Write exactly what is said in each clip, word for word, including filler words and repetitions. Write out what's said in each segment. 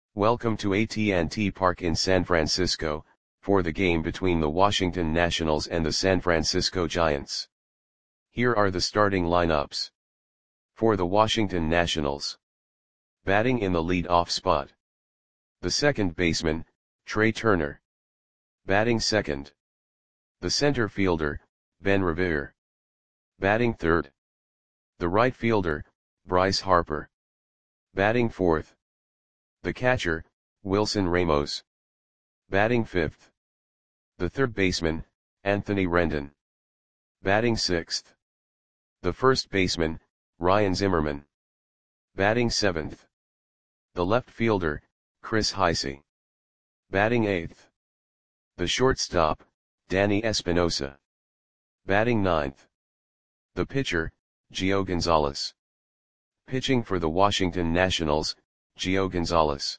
Welcome to A T and T Park in San Francisco, for the game between the Washington Nationals and the San Francisco Giants. Here are the starting lineups. For the Washington Nationals. Batting in the lead-off spot. The second baseman, Trea Turner. Batting second. The center fielder, Ben Revere. Batting third. The right fielder, Bryce Harper. Batting fourth. The catcher, Wilson Ramos. Batting fifth. The third baseman, Anthony Rendon. Batting sixth. The first baseman, Ryan Zimmerman. Batting seventh. The left fielder, Chris Heisey. Batting eighth. The shortstop, Danny Espinosa. Batting ninth. The pitcher, Gio Gonzalez. Pitching for the Washington Nationals, Gio Gonzalez.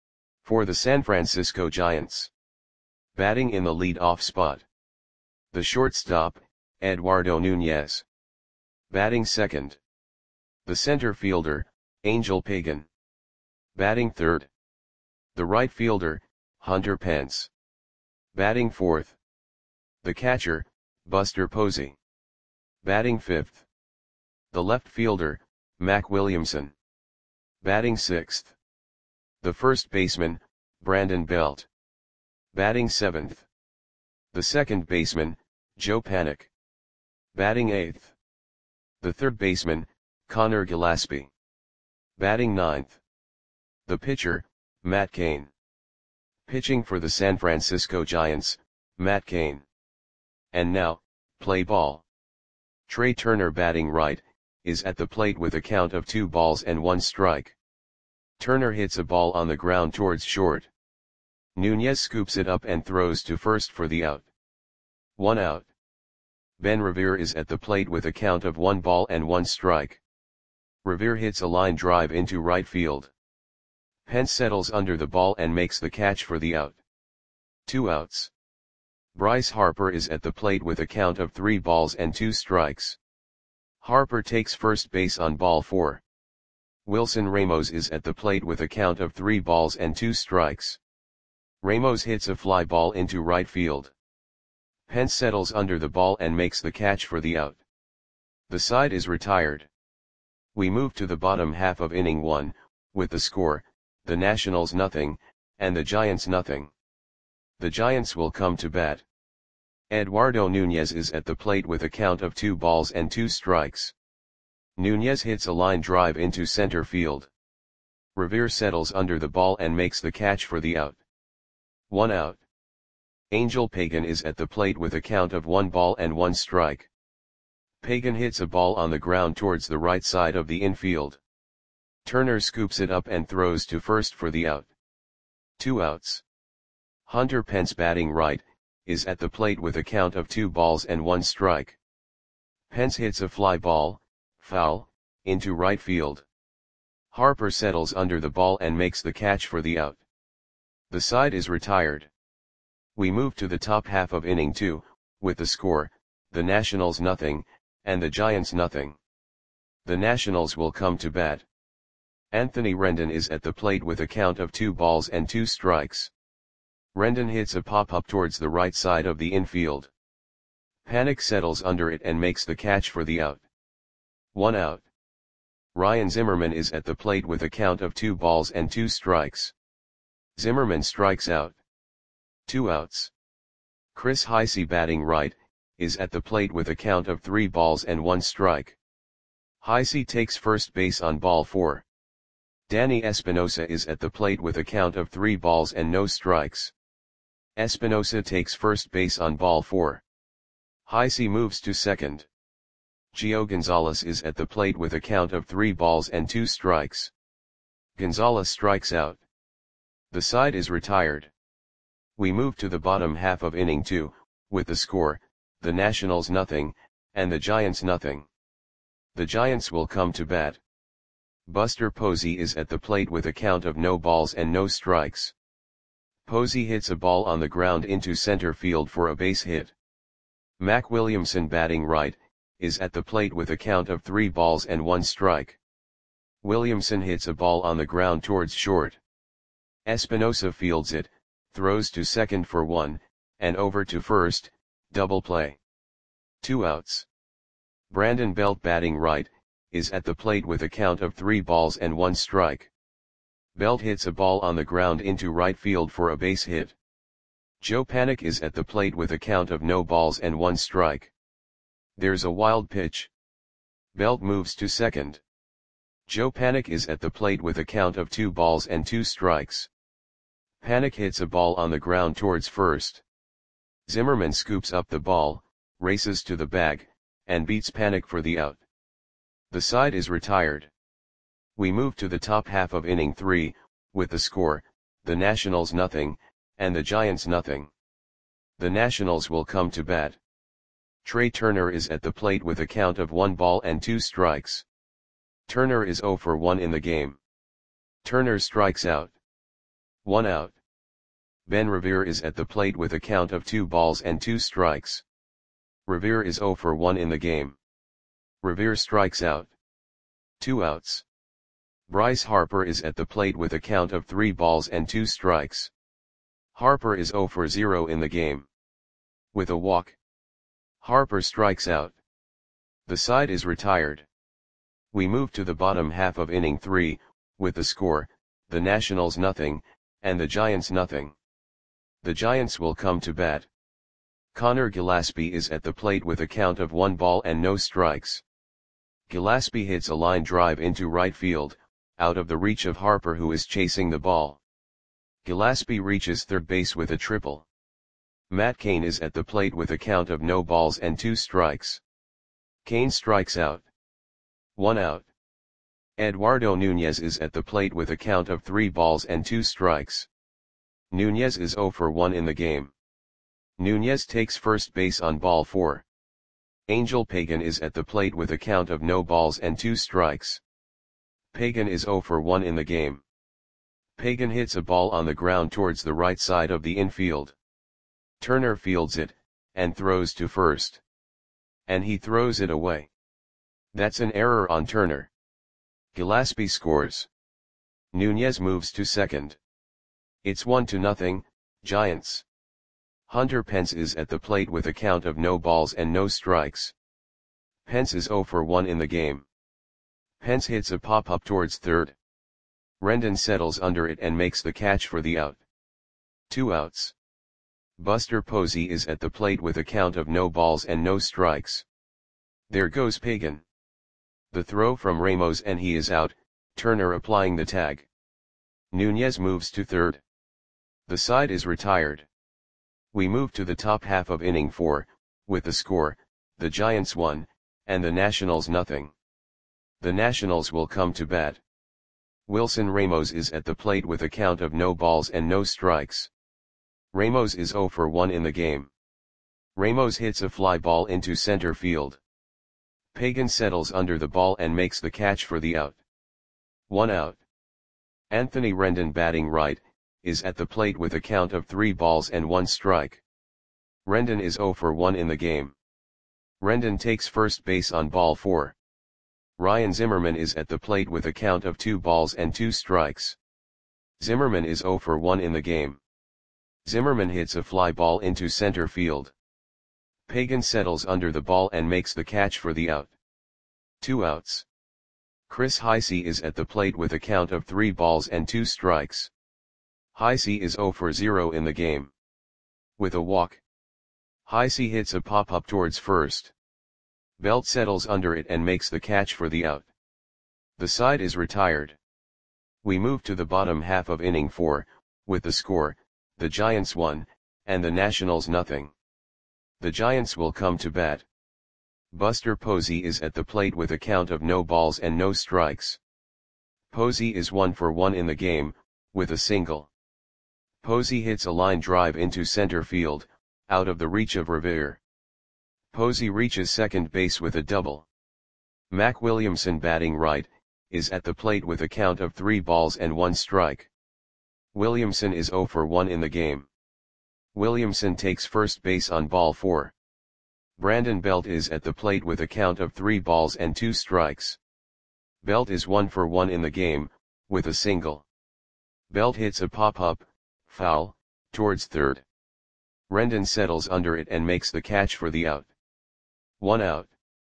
For the San Francisco Giants. Batting in the lead-off spot. The shortstop, Eduardo Nunez. Batting second. The center fielder, Angel Pagan. Batting third. The right fielder, Hunter Pence. Batting fourth. The catcher, Buster Posey. Batting fifth. The left fielder, Mac Williamson. Batting sixth. The first baseman, Brandon Belt. Batting seventh. The second baseman, Joe Panik. Batting eighth. The third baseman, Connor Gillaspie. Batting ninth. The pitcher, Matt Cain. Pitching for the San Francisco Giants, Matt Cain. And now, play ball. Trea Turner batting right, is at the plate with a count of two balls and one strike. Turner hits a ball on the ground towards short. Nunez scoops it up and throws to first for the out. One out. Ben Revere is at the plate with a count of one ball and one strike. Revere hits a line drive into right field. Pence settles under the ball and makes the catch for the out. Two outs. Bryce Harper is at the plate with a count of three balls and two strikes. Harper takes first base on ball four. Wilson Ramos is at the plate with a count of three balls and two strikes. Ramos hits a fly ball into right field. Pence settles under the ball and makes the catch for the out. The side is retired. We move to the bottom half of inning one, with the score, the Nationals nothing, and the Giants nothing. The Giants will come to bat. Eduardo Nunez is at the plate with a count of two balls and two strikes. Nunez hits a line drive into center field. Revere settles under the ball and makes the catch for the out. One out. Angel Pagan is at the plate with a count of one ball and one strike. Pagan hits a ball on the ground towards the right side of the infield. Turner scoops it up and throws to first for the out. Two outs. Hunter Pence batting right, is at the plate with a count of two balls and one strike. Pence hits a fly ball, foul, into right field. Harper settles under the ball and makes the catch for the out. The side is retired. We move to the top half of inning two, with the score, the Nationals nothing, and the Giants nothing. The Nationals will come to bat. Anthony Rendon is at the plate with a count of two balls and two strikes. Rendon hits a pop-up towards the right side of the infield. Panik settles under it and makes the catch for the out. One out. Ryan Zimmerman is at the plate with a count of two balls and two strikes. Zimmerman strikes out. Two outs. Chris Heisey batting right, is at the plate with a count of three balls and one strike. Heisey takes first base on ball four. Danny Espinosa is at the plate with a count of three balls and no strikes. Espinosa takes first base on ball four. Heisey moves to second. Gio Gonzalez is at the plate with a count of three balls and two strikes. Gonzalez strikes out. The side is retired. We move to the bottom half of inning two, with the score, the Nationals nothing, and the Giants nothing. The Giants will come to bat. Buster Posey is at the plate with a count of no balls and no strikes. Posey hits a ball on the ground into center field for a base hit. Mac Williamson batting right, is at the plate with a count of three balls and one strike. Williamson hits a ball on the ground towards short. Espinosa fields it, throws to second for one, and over to first, double play. Two outs. Brandon Belt batting right, is at the plate with a count of three balls and one strike. Belt hits a ball on the ground into right field for a base hit. Joe Panik is at the plate with a count of no balls and one strike. There's a wild pitch. Belt moves to second. Joe Panik is at the plate with a count of two balls and two strikes. Panik hits a ball on the ground towards first. Zimmerman scoops up the ball, races to the bag, and beats Panik for the out. The side is retired. We move to the top half of inning three, with the score, the Nationals nothing, and the Giants nothing. The Nationals will come to bat. Trey Turner is at the plate with a count of one ball and two strikes. Turner is zero for one in the game. Turner strikes out. One out. Ben Revere is at the plate with a count of two balls and two strikes. Revere is zero for one in the game. Revere strikes out. Two outs. Bryce Harper is at the plate with a count of three balls and two strikes. Harper is zero for zero in the game. With a walk. Harper strikes out. The side is retired. We move to the bottom half of inning three, with the score, the Nationals nothing, and the Giants nothing. The Giants will come to bat. Connor Gillaspie is at the plate with a count of one ball and no strikes. Gillaspie hits a line drive into right field, out of the reach of Harper who is chasing the ball. Gillaspie reaches third base with a triple. Matt Cain is at the plate with a count of no balls and two strikes. Cain strikes out. One out. Eduardo Nunez is at the plate with a count of three balls and two strikes. Nunez is zero for one in the game. Nunez takes first base on ball four. Angel Pagan is at the plate with a count of no balls and two strikes. Pagan is zero for one in the game. Pagan hits a ball on the ground towards the right side of the infield. Turner fields it, and throws to first. And he throws it away. That's an error on Turner. Gillaspie scores. Nunez moves to second. It's one to nothing, Giants. Hunter Pence is at the plate with a count of no balls and no strikes. Pence is zero for one in the game. Pence hits a pop-up towards third. Rendon settles under it and makes the catch for the out. Two outs. Buster Posey is at the plate with a count of no balls and no strikes. There goes Pagan. The throw from Ramos and he is out, Turner applying the tag. Nunez moves to third. The side is retired. We move to the top half of inning four, with the score, the Giants one, and the Nationals nothing. The Nationals will come to bat. Wilson Ramos is at the plate with a count of no balls and no strikes. Ramos is zero for one in the game. Ramos hits a fly ball into center field. Pagan settles under the ball and makes the catch for the out. One out. Anthony Rendon batting right, is at the plate with a count of three balls and one strike. Rendon is zero for one in the game. Rendon takes first base on ball four. Ryan Zimmerman is at the plate with a count of two balls and two strikes. Zimmerman is zero for one in the game. Zimmerman hits a fly ball into center field. Pagan settles under the ball and makes the catch for the out. Two outs. Chris Heisey is at the plate with a count of three balls and two strikes. Heisey is zero for zero in the game. With a walk. Heisey hits a pop-up towards first. Belt settles under it and makes the catch for the out. The side is retired. We move to the bottom half of inning four, with the score, the Giants one, and the Nationals nothing. The Giants will come to bat. Buster Posey is at the plate with a count of no balls and no strikes. Posey is one for one in the game, with a single. Posey hits a line drive into center field, out of the reach of Revere. Posey reaches second base with a double. Mac Williamson batting right, is at the plate with a count of three balls and one strike. Williamson is zero for one in the game. Williamson takes first base on ball four. Brandon Belt is at the plate with a count of three balls and two strikes. Belt is one for one in the game, with a single. Belt hits a pop-up, foul, towards third. Rendon settles under it and makes the catch for the out. One out.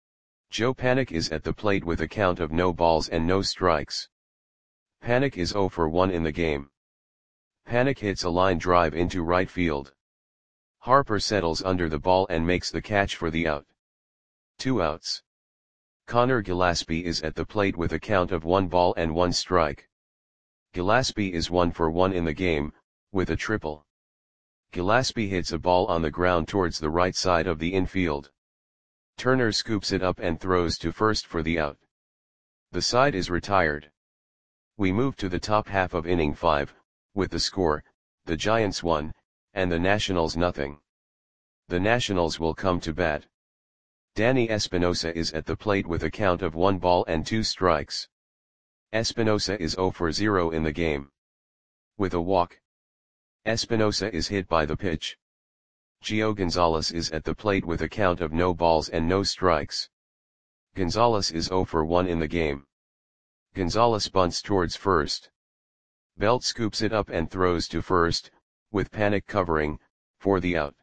Joe Panik is at the plate with a count of no balls and no strikes. Panik is zero for one in the game. Panik hits a line drive into right field. Harper settles under the ball and makes the catch for the out. Two outs. Connor Gillaspie is at the plate with a count of one ball and one strike. Gillaspie is one for one in the game, with a triple. Gillaspie hits a ball on the ground towards the right side of the infield. Turner scoops it up and throws to first for the out. The side is retired. We move to the top half of inning five, with the score, the Giants one, and the Nationals nothing. The Nationals will come to bat. Danny Espinosa is at the plate with a count of one ball and two strikes. Espinosa is zero for zero in the game. With a walk. Espinosa is hit by the pitch. Gio Gonzalez is at the plate with a count of no balls and no strikes. Gonzalez is zero for one in the game. Gonzalez bunts towards first. Belt scoops it up and throws to first, with Panik covering, for the out.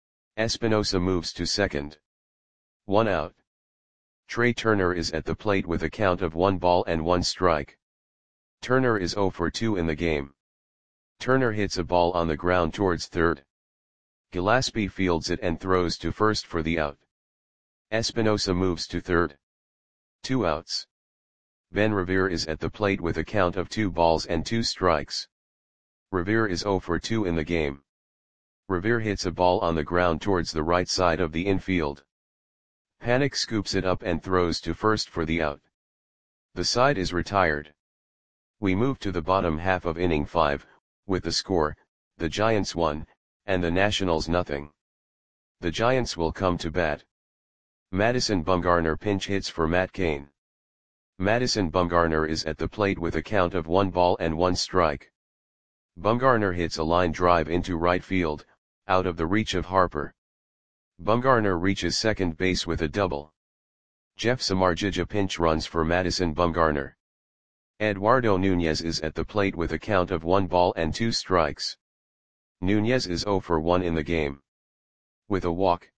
Espinosa moves to second. One out. Trey Turner is at the plate with a count of one ball and one strike. Turner is zero for two in the game. Turner hits a ball on the ground towards third. Gillaspie fields it and throws to first for the out. Espinosa moves to third. Two outs. Ben Revere is at the plate with a count of two balls and two strikes. Revere is zero for two in the game. Revere hits a ball on the ground towards the right side of the infield. Panik scoops it up and throws to first for the out. The side is retired. We move to the bottom half of inning five, with the score, the Giants one, and the Nationals nothing. The Giants will come to bat. Madison Bumgarner pinch hits for Matt Cain. Madison Bumgarner is at the plate with a count of one ball and one strike. Bumgarner hits a line drive into right field, out of the reach of Harper. Bumgarner reaches second base with a double. Jeff Samardzija pinch runs for Madison Bumgarner. Eduardo Nunez is at the plate with a count of one ball and two strikes. Nunez is zero for one in the game. With a walk.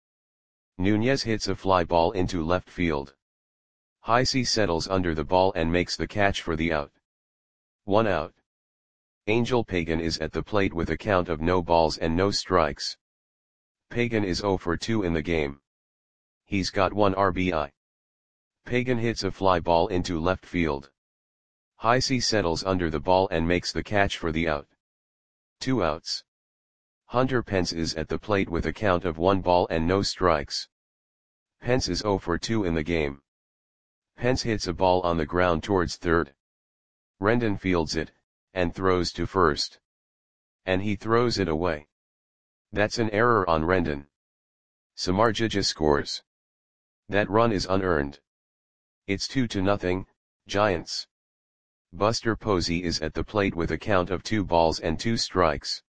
Nunez hits a fly ball into left field. Heisey settles under the ball and makes the catch for the out. One out. Angel Pagan is at the plate with a count of no balls and no strikes. Pagan is zero for two in the game. He's got one R B I. Pagan hits a fly ball into left field. Heisey settles under the ball and makes the catch for the out. Two outs. Hunter Pence is at the plate with a count of one ball and no strikes. Pence is zero for two in the game. Pence hits a ball on the ground towards third. Rendon fields it, and throws to first. And he throws it away. That's an error on Rendon. Samardzija scores. That run is unearned. It's two to nothing, Giants. Buster Posey is at the plate with a count of two balls and two strikes.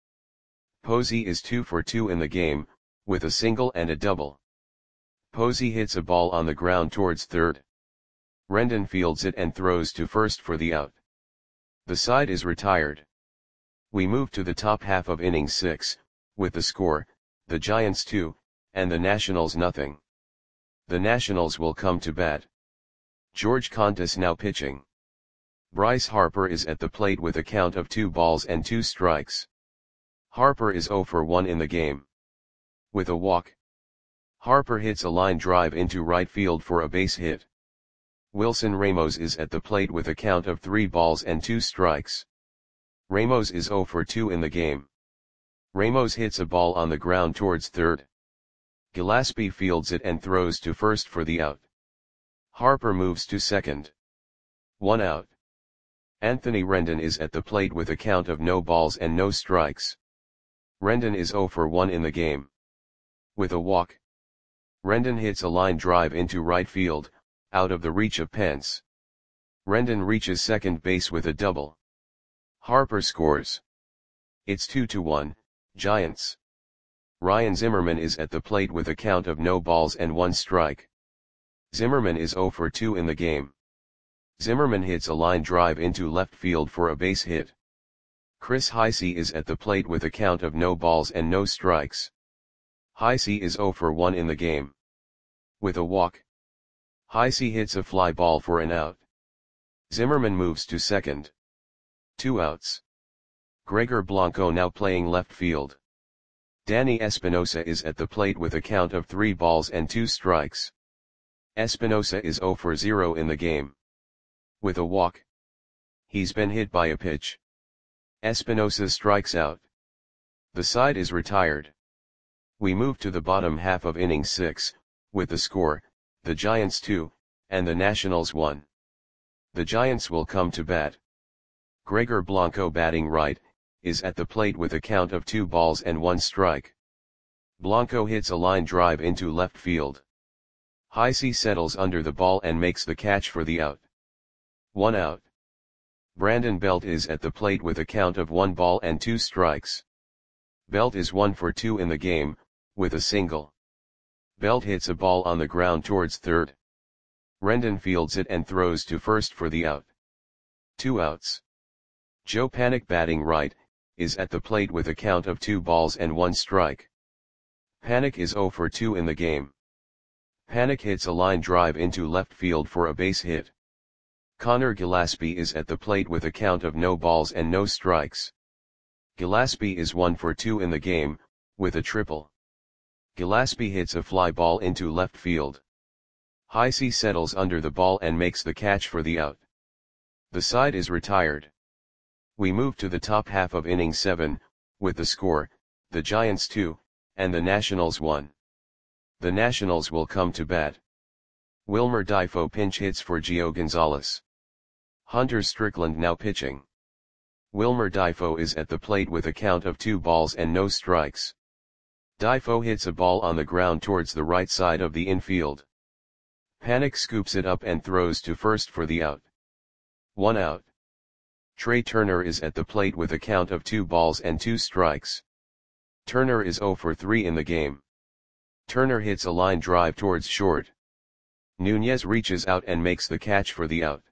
Posey is two for two in the game, with a single and a double. Posey hits a ball on the ground towards third. Rendon fields it and throws to first for the out. The side is retired. We move to the top half of inning six, with the score, the Giants two, and the Nationals nothing. The Nationals will come to bat. George Contis now pitching. Bryce Harper is at the plate with a count of two balls and two strikes. Harper is zero for one in the game. With a walk. Harper hits a line drive into right field for a base hit. Wilson Ramos is at the plate with a count of three balls and two strikes. Ramos is zero for two in the game. Ramos hits a ball on the ground towards third. Gillaspie fields it and throws to first for the out. Harper moves to second. One out. Anthony Rendon is at the plate with a count of no balls and no strikes. Rendon is zero for one in the game. With a walk. Rendon hits a line drive into right field, out of the reach of Pence. Rendon reaches second base with a double. Harper scores. It's two to one, Giants. Ryan Zimmerman is at the plate with a count of no balls and one strike. Zimmerman is zero for two in the game. Zimmerman hits a line drive into left field for a base hit. Chris Heisey is at the plate with a count of no balls and no strikes. Heisey is zero for one in the game. With a walk, Heisey hits a fly ball for an out. Zimmerman moves to second. Two outs. Gregor Blanco now playing left field. Danny Espinosa is at the plate with a count of three balls and two strikes. Espinosa is zero for zero in the game. With a walk, he's been hit by a pitch. Espinosa strikes out. The side is retired. We move to the bottom half of inning six, with the score, the Giants two, and the Nationals one. The Giants will come to bat. Gregor Blanco batting right, is at the plate with a count of two balls and one strike. Blanco hits a line drive into left field. Heisey settles under the ball and makes the catch for the out. One out. Brandon Belt is at the plate with a count of one ball and two strikes. Belt is one for two in the game, with a single. Belt hits a ball on the ground towards third. Rendon fields it and throws to first for the out. Two outs. Joe Panik batting right, is at the plate with a count of two balls and one strike. Panik is zero for two in the game. Panik hits a line drive into left field for a base hit. Connor Gillaspie is at the plate with a count of no balls and no strikes. Gillaspie is one for two in the game, with a triple. Gillaspie hits a fly ball into left field. Heisey settles under the ball and makes the catch for the out. The side is retired. We move to the top half of inning seven, with the score, the Giants two, and the Nationals one. The Nationals will come to bat. Wilmer Difo pinch hits for Gio Gonzalez. Hunter Strickland now pitching. Wilmer Difo is at the plate with a count of two balls and no strikes. Difo hits a ball on the ground towards the right side of the infield. Panik scoops it up and throws to first for the out. One out. Trey Turner is at the plate with a count of two balls and two strikes. Turner is zero for three in the game. Turner hits a line drive towards short. Nunez reaches out and makes the catch for the out.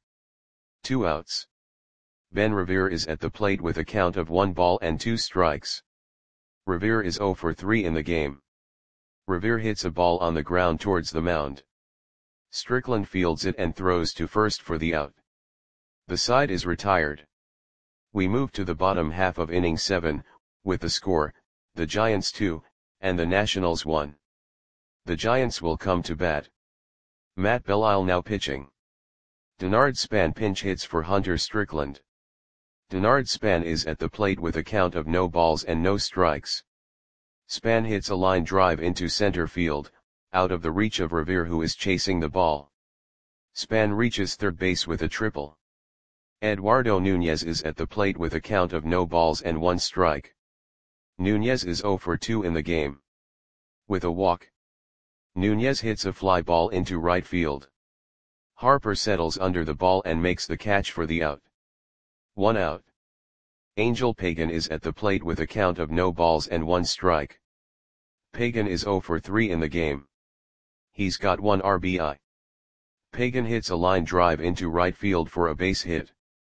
Two outs. Ben Revere is at the plate with a count of one ball and two strikes. Revere is zero for three in the game. Revere hits a ball on the ground towards the mound. Strickland fields it and throws to first for the out. The side is retired. We move to the bottom half of inning seven, with the score, the Giants two, and the Nationals one. The Giants will come to bat. Matt Belisle now pitching. Denard Span pinch hits for Hunter Strickland. Denard Span is at the plate with a count of no balls and no strikes. Span hits a line drive into center field, out of the reach of Revere, who is chasing the ball. Span reaches third base with a triple. Eduardo Nunez is at the plate with a count of no balls and one strike. Nunez is zero for two in the game. With a walk, Nunez hits a fly ball into right field. Harper settles under the ball and makes the catch for the out. One out. Angel Pagan is at the plate with a count of no balls and one strike. Pagan is zero for three in the game. He's got one R B I. Pagan hits a line drive into right field for a base hit.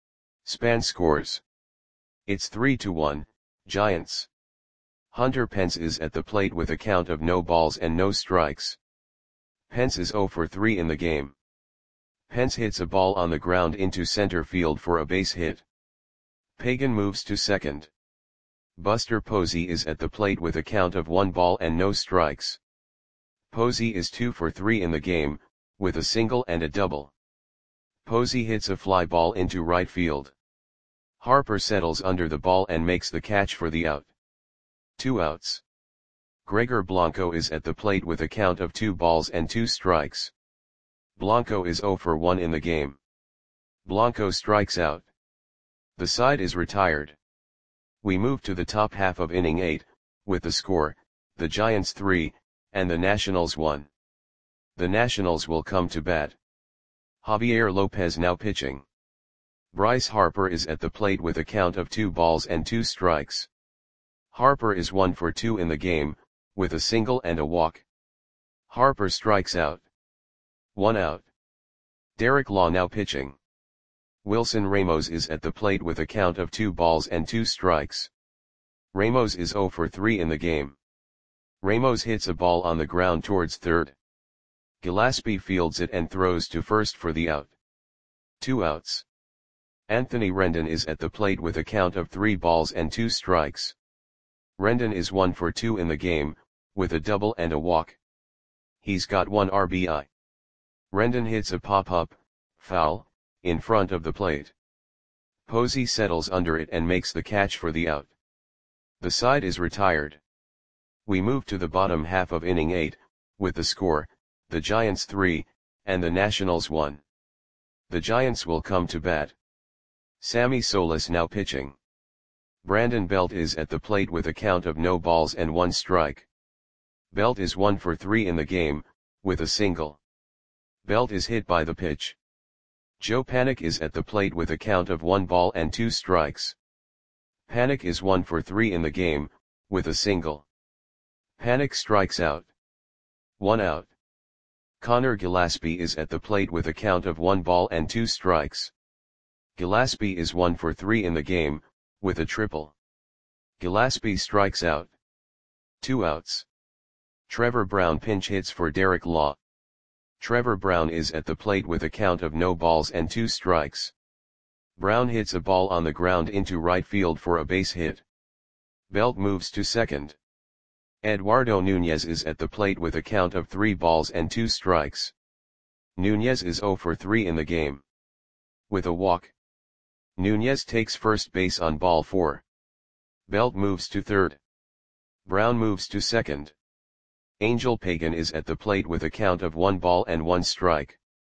Span scores. It's three to one, Giants. Hunter Pence is at the plate with a count of no balls and no strikes. Pence is zero for three in the game. Pence hits a ball on the ground into center field for a base hit. Pagan moves to second. Buster Posey is at the plate with a count of one ball and no strikes. Posey is two for three in the game, with a single and a double. Posey hits a fly ball into right field. Harper settles under the ball and makes the catch for the out. Two outs. Gregor Blanco is at the plate with a count of two balls and two strikes. Blanco is zero for one in the game. Blanco strikes out. The side is retired. We move to the top half of inning eight, with the score, the Giants three, and the Nationals one. The Nationals will come to bat. Javier Lopez now pitching. Bryce Harper is at the plate with a count of two balls and two strikes. Harper is one for two in the game, with a single and a walk. Harper strikes out. One out. Derek Law now pitching. Wilson Ramos is at the plate with a count of two balls and two strikes. Ramos is zero for three in the game. Ramos hits a ball on the ground towards third. Gillespie fields it and throws to first for the out. Two outs. Anthony Rendon is at the plate with a count of three balls and two strikes. Rendon is one for two in the game, with a double and a walk. He's got one R B I. Rendon hits a pop-up, foul, in front of the plate. Posey settles under it and makes the catch for the out. The side is retired. We move to the bottom half of inning eight, with the score, the Giants three, and the Nationals one. The Giants will come to bat. Sammy Solis now pitching. Brandon Belt is at the plate with a count of no balls and one strike. Belt is one for three in the game, with a single. Belt is hit by the pitch. Joe Panik is at the plate with a count of one ball and two strikes. Panik is one for three in the game, with a single. Panik strikes out. One out. Connor Gillespie is at the plate with a count of one ball and two strikes. Gillespie is one for three in the game, with a triple. Gillespie strikes out. Two outs. Trevor Brown pinch hits for Derek Law. Trevor Brown is at the plate with a count of no balls and two strikes. Brown hits a ball on the ground into right field for a base hit. Belt moves to second. Eduardo Nunez is at the plate with a count of three balls and two strikes. Nunez is zero for three in the game. With a walk. Nunez takes first base on ball four. Belt moves to third. Brown moves to second. Angel Pagan is at the plate with a count of one ball and one strike.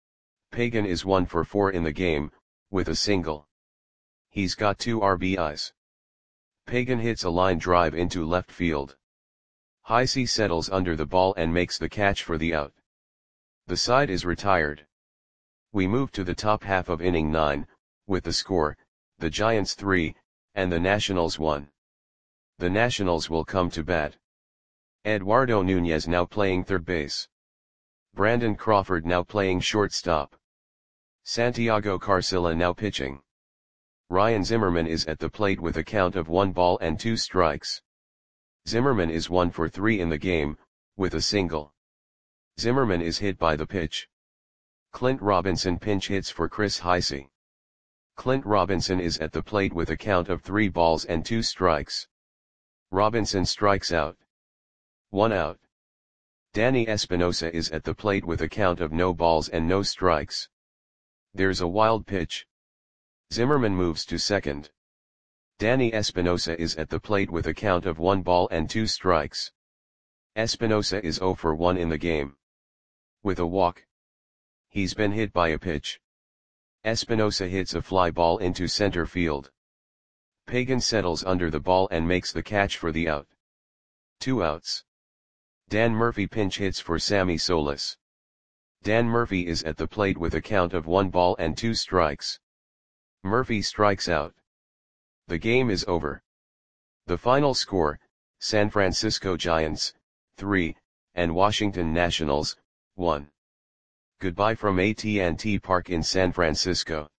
Pagan is one for four in the game, with a single. He's got two R B Is. Pagan hits a line drive into left field. Heisey settles under the ball and makes the catch for the out. The side is retired. We move to the top half of inning nine, with the score, the Giants three, and the Nationals one. The Nationals will come to bat. Eduardo Nunez now playing third base. Brandon Crawford now playing shortstop. Santiago Carcilla now pitching. Ryan Zimmerman is at the plate with a count of one ball and two strikes. Zimmerman is one for three in the game, with a single. Zimmerman is hit by the pitch. Clint Robinson pinch hits for Chris Heisey. Clint Robinson is at the plate with a count of three balls and two strikes. Robinson strikes out. One out. Danny Espinosa is at the plate with a count of no balls and no strikes. There's a wild pitch. Zimmerman moves to second. Danny Espinosa is at the plate with a count of one ball and two strikes. Espinosa is zero for one in the game. With a walk. He's been hit by a pitch. Espinosa hits a fly ball into center field. Pagan settles under the ball and makes the catch for the out. Two outs. Dan Murphy pinch hits for Sammy Solis. Dan Murphy is at the plate with a count of one ball and two strikes. Murphy strikes out. The game is over. The final score, San Francisco Giants, three, and Washington Nationals, one. Goodbye from A T and T Park in San Francisco.